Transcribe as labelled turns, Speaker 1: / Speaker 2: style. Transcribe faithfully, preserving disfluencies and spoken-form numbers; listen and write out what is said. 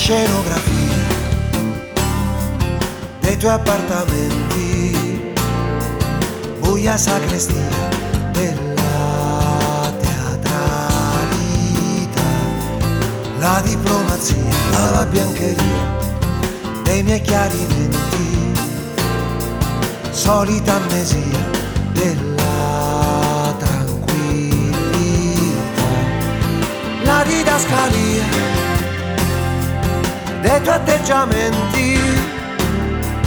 Speaker 1: scenografia dei tuoi appartamenti, buia sacrestia della teatralità, la diplomazia, la biancheria dei miei chiarimenti, solita amnesia della tranquillità, la didascalia dei tuoi atteggiamenti,